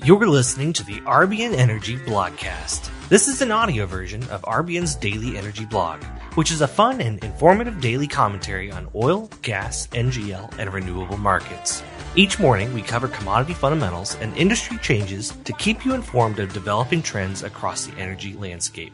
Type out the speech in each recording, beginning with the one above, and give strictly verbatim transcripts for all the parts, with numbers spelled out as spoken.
You're listening to the R B N Energy Blogcast. This is an audio version of R B N's daily energy blog, which is a fun and informative daily commentary on oil, gas, N G L, and renewable markets. Each morning, we cover commodity fundamentals and industry changes to keep you informed of developing trends across the energy landscape.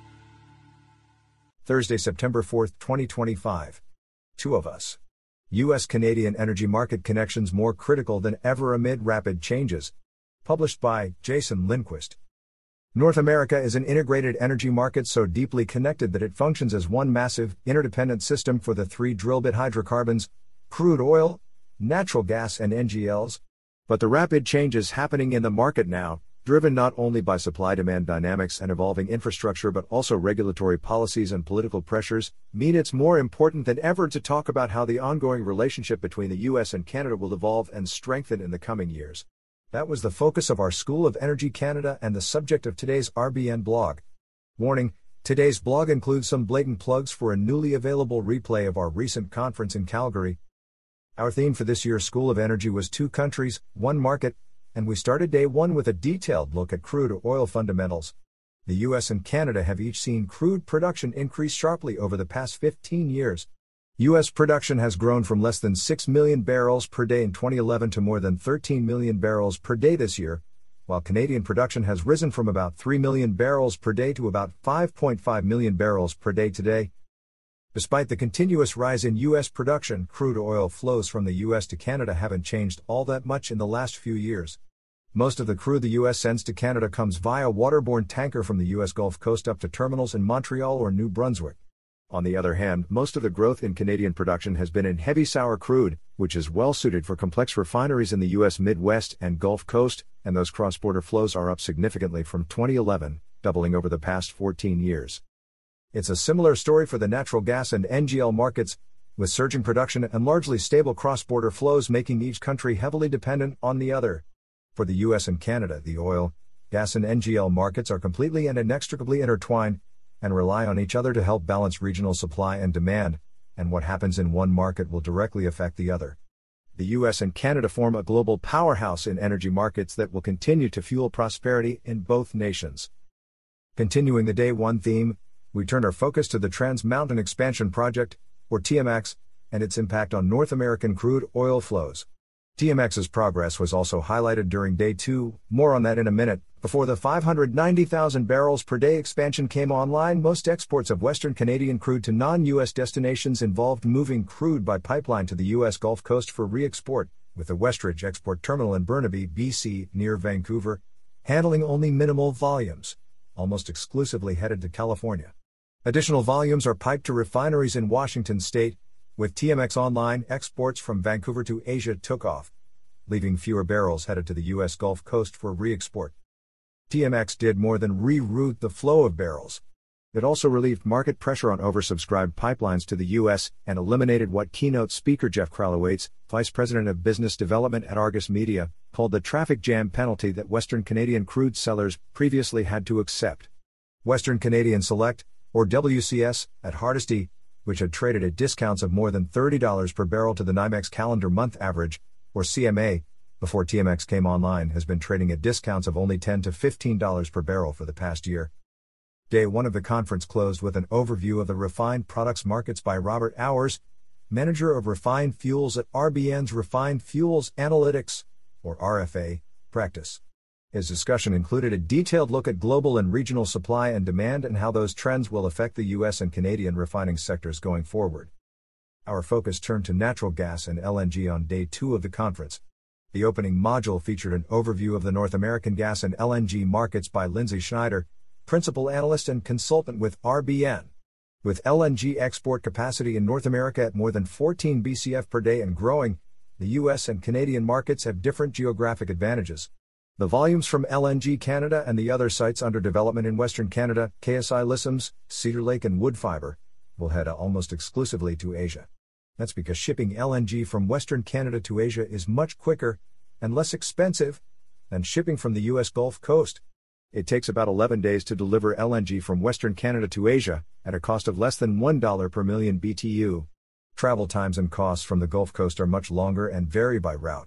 Thursday, September fourth, twenty twenty-five. Two of us. U S-Canadian energy market connections more critical than ever amid rapid changes. Published by Jason Lindquist. North America is an integrated energy market so deeply connected that it functions as one massive, interdependent system for the three drill bit hydrocarbons, crude oil, natural gas and N G Ls. But the rapid changes happening in the market now, driven not only by supply-demand dynamics and evolving infrastructure but also regulatory policies and political pressures, mean it's more important than ever to talk about how the ongoing relationship between the U S and Canada will evolve and strengthen in the coming years. That was the focus of our School of Energy Canada and the subject of today's R B N blog. Warning, today's blog includes some blatant plugs for a newly available replay of our recent conference in Calgary. Our theme for this year's School of Energy was two countries, one market, and we started day one with a detailed look at crude oil fundamentals. The U S and Canada have each seen crude production increase sharply over the past fifteen years. U S production has grown from less than six million barrels per day in twenty eleven to more than thirteen million barrels per day this year, while Canadian production has risen from about three million barrels per day to about five point five million barrels per day today. Despite the continuous rise in U S production, crude oil flows from the U S to Canada haven't changed all that much in the last few years. Most of the crude the U S sends to Canada comes via waterborne tanker from the U S Gulf Coast up to terminals in Montreal or New Brunswick. On the other hand, most of the growth in Canadian production has been in heavy sour crude, which is well suited for complex refineries in the U S Midwest and Gulf Coast, and those cross-border flows are up significantly from twenty eleven, doubling over the past fourteen years. It's a similar story for the natural gas and N G L markets, with surging production and largely stable cross-border flows making each country heavily dependent on the other. For the U S and Canada, the oil, gas and N G L markets are completely and inextricably intertwined, and rely on each other to help balance regional supply and demand, and what happens in one market will directly affect the other. The U S and Canada form a global powerhouse in energy markets that will continue to fuel prosperity in both nations. Continuing the day one theme, we turn our focus to the Trans Mountain Expansion Project, or T M X, and its impact on North American crude oil flows. T M X's progress was also highlighted during day two, more on that in a minute. Before the five hundred ninety thousand barrels per day expansion came online, most exports of Western Canadian crude to non-U S destinations involved moving crude by pipeline to the U S Gulf Coast for re-export, with the Westridge Export Terminal in Burnaby, B C, near Vancouver, handling only minimal volumes, almost exclusively headed to California. Additional volumes are piped to refineries in Washington state. With T M X online, exports from Vancouver to Asia took off, leaving fewer barrels headed to the U S Gulf Coast for re-export. T M X did more than reroute the flow of barrels. It also relieved market pressure on oversubscribed pipelines to the U S and eliminated what keynote speaker Jeff Kralowitz, Vice President of Business Development at Argus Media, called the traffic jam penalty that Western Canadian crude sellers previously had to accept. Western Canadian Select, or W C S, at Hardisty, which had traded at discounts of more than thirty dollars per barrel to the NYMEX calendar month average, or C M A, before T M X came online, has been trading at discounts of only ten to fifteen dollars per barrel for the past year. Day one of the conference closed with an overview of the refined products markets by Robert Hours, Manager of Refined Fuels at R B N's Refined Fuels Analytics, or R F A, practice. His discussion included a detailed look at global and regional supply and demand and how those trends will affect the U S and Canadian refining sectors going forward. Our focus turned to natural gas and L N G on day two of the conference. The opening module featured an overview of the North American gas and L N G markets by Lindsay Schneider, Principal Analyst and Consultant with R B N. With L N G export capacity in North America at more than fourteen B C F per day and growing, the U S and Canadian markets have different geographic advantages. The volumes from L N G Canada and the other sites under development in Western Canada, K S I Lissams, Cedar Lake and Woodfibre, will head almost exclusively to Asia. That's because shipping L N G from Western Canada to Asia is much quicker and less expensive than shipping from the U S Gulf Coast. It takes about eleven days to deliver L N G from Western Canada to Asia, at a cost of less than one dollar per million B T U. Travel times and costs from the Gulf Coast are much longer and vary by route.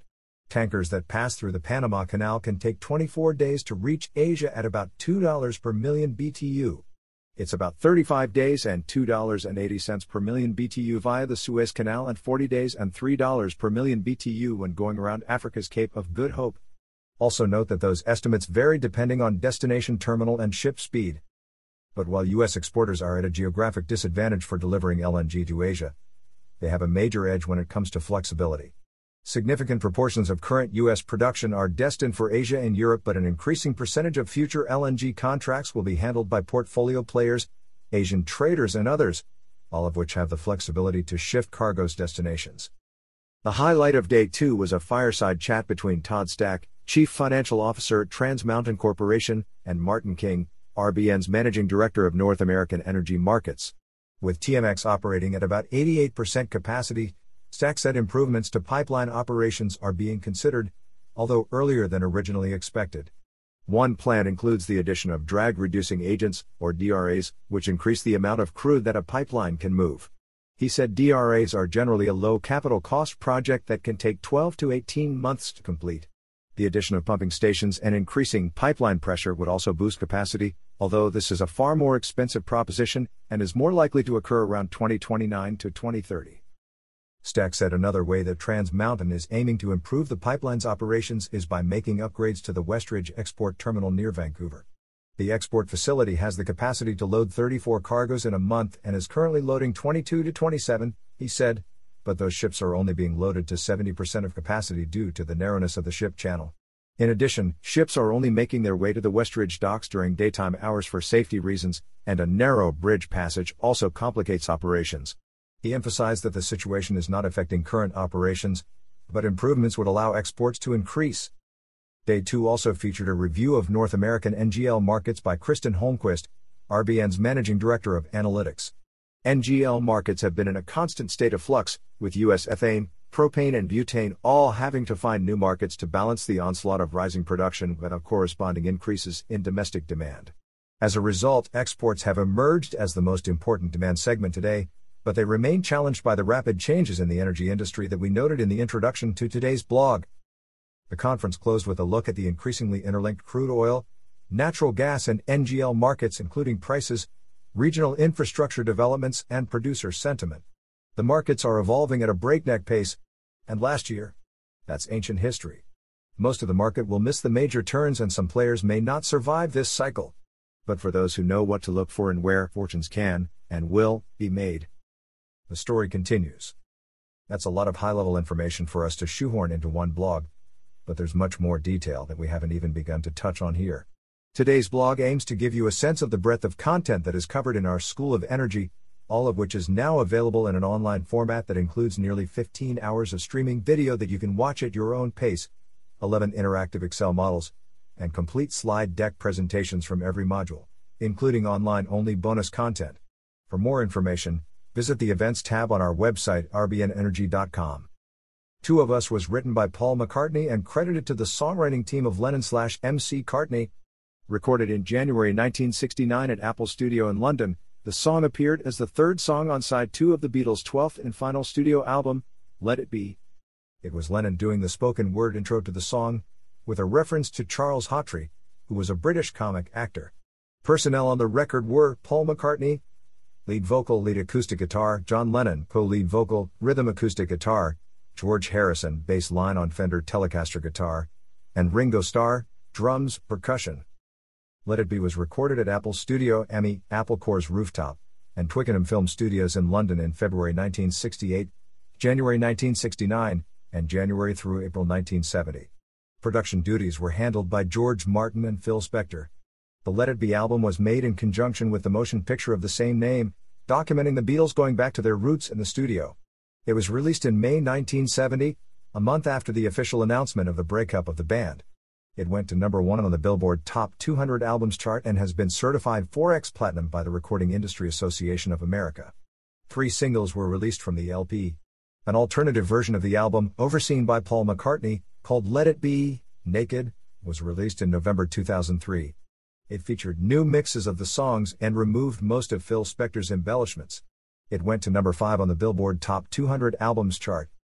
Tankers that pass through the Panama Canal can take twenty-four days to reach Asia at about two dollars per million B T U. It's about thirty-five days and two dollars and eighty cents per million B T U via the Suez Canal and forty days and three dollars per million B T U when going around Africa's Cape of Good Hope. Also note that those estimates vary depending on destination terminal and ship speed. But while U S exporters are at a geographic disadvantage for delivering L N G to Asia, they have a major edge when it comes to flexibility. Significant proportions of current U S production are destined for Asia and Europe, but an increasing percentage of future L N G contracts will be handled by portfolio players, Asian traders and others, all of which have the flexibility to shift cargo's destinations. The highlight of day two was a fireside chat between Todd Stack, Chief Financial Officer at Trans Mountain Corporation, and Martin King, R B N's Managing Director of North American Energy Markets. With T M X operating at about eighty-eight percent capacity, Stack said improvements to pipeline operations are being considered, although earlier than originally expected. One plan includes the addition of drag-reducing agents, or D R As, which increase the amount of crude that a pipeline can move. He said D R As are generally a low-capital cost project that can take twelve to eighteen months to complete. The addition of pumping stations and increasing pipeline pressure would also boost capacity, although this is a far more expensive proposition and is more likely to occur around twenty twenty-nine to twenty thirty. Stack said another way that Trans Mountain is aiming to improve the pipeline's operations is by making upgrades to the Westridge export terminal near Vancouver. The export facility has the capacity to load thirty-four cargoes in a month and is currently loading twenty-two to twenty-seven, he said, but those ships are only being loaded to seventy percent of capacity due to the narrowness of the ship channel. In addition, ships are only making their way to the Westridge docks during daytime hours for safety reasons, and a narrow bridge passage also complicates operations. He emphasized that the situation is not affecting current operations, but improvements would allow exports to increase. Day two also featured a review of North American N G L markets by Kristen Holmquist, R B N's Managing Director of Analytics. N G L markets have been in a constant state of flux, with U S ethane, propane and butane all having to find new markets to balance the onslaught of rising production without corresponding increases in domestic demand. As a result, exports have emerged as the most important demand segment today, but they remain challenged by the rapid changes in the energy industry that we noted in the introduction to today's blog. The conference closed with a look at the increasingly interlinked crude oil, natural gas and N G L markets, including prices, regional infrastructure developments and producer sentiment. The markets are evolving at a breakneck pace, and last year, that's ancient history. Most of the market will miss the major turns and some players may not survive this cycle. But for those who know what to look for and where, fortunes can, and will, be made. The story continues. That's a lot of high-level information for us to shoehorn into one blog, but there's much more detail that we haven't even begun to touch on here. Today's blog aims to give you a sense of the breadth of content that is covered in our School of Energy, all of which is now available in an online format that includes nearly fifteen hours of streaming video that you can watch at your own pace, eleven interactive Excel models, and complete slide deck presentations from every module, including online-only bonus content. For more information, visit the Events tab on our website r b n energy dot com. Two of Us was written by Paul McCartney and credited to the songwriting team of Lennon slash M C Cartney. Recorded in January nineteen sixty-nine at Apple Studio in London, the song appeared as the third song on side two of the Beatles' twelfth and final studio album, Let It Be. It was Lennon doing the spoken word intro to the song, with a reference to Charles Hawtrey, who was a British comic actor. Personnel on the record were Paul McCartney, lead vocal, lead acoustic guitar; John Lennon, co-lead vocal, rhythm acoustic guitar; George Harrison, bass line on Fender Telecaster guitar; and Ringo Starr, drums, percussion. Let It Be was recorded at Apple Studio M E, Apple Corps' rooftop, and Twickenham Film Studios in London in February nineteen sixty-eight, January nineteen sixty-nine, and January through April nineteen seventy. Production duties were handled by George Martin and Phil Spector. The Let It Be album was made in conjunction with the motion picture of the same name, documenting the Beatles going back to their roots in the studio. It was released in May nineteen seventy, a month after the official announcement of the breakup of the band. It went to number one on the Billboard Top two hundred Albums chart and has been certified four X Platinum by the Recording Industry Association of America. Three singles were released from the L P. An alternative version of the album, overseen by Paul McCartney, called Let It Be, Naked, was released in November two thousand three. It featured new mixes of the songs and removed most of Phil Spector's embellishments. It went to number five on the Billboard Top two hundred Albums chart.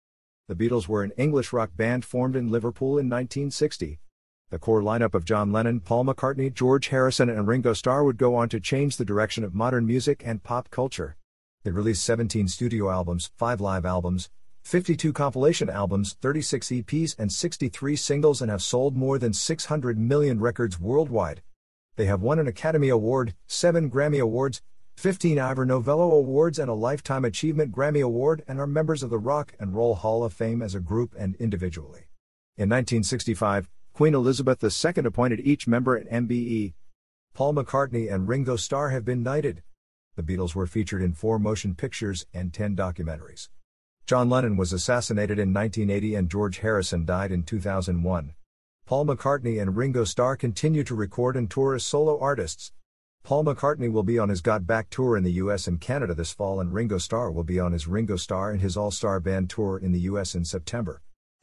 The Beatles were an English rock band formed in Liverpool in nineteen sixty. The core lineup of John Lennon, Paul McCartney, George Harrison, and Ringo Starr would go on to change the direction of modern music and pop culture. They released seventeen studio albums, five live albums, fifty-two compilation albums, thirty-six E Ps, and sixty-three singles, and have sold more than six hundred million records worldwide. They have won an Academy Award, seven Grammy Awards, fifteen Ivor Novello Awards, and a Lifetime Achievement Grammy Award, and are members of the Rock and Roll Hall of Fame as a group and individually. In nineteen sixty-five, Queen Elizabeth the Second appointed each member an M B E. Paul McCartney and Ringo Starr have been knighted. The Beatles were featured in four motion pictures and ten documentaries. John Lennon was assassinated in nineteen eighty and George Harrison died in two thousand one. Paul McCartney and Ringo Starr continue to record and tour as solo artists. Paul McCartney will be on his Got Back tour in the U S and Canada this fall, and Ringo Starr will be on his Ringo Starr and his All-Star Band tour in the U S in September.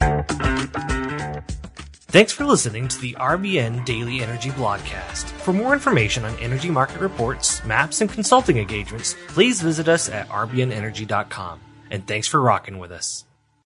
Thanks for listening to the R B N Daily Energy Blogcast. For more information on energy market reports, maps, and consulting engagements, please visit us at r b n energy dot com. And thanks for rocking with us.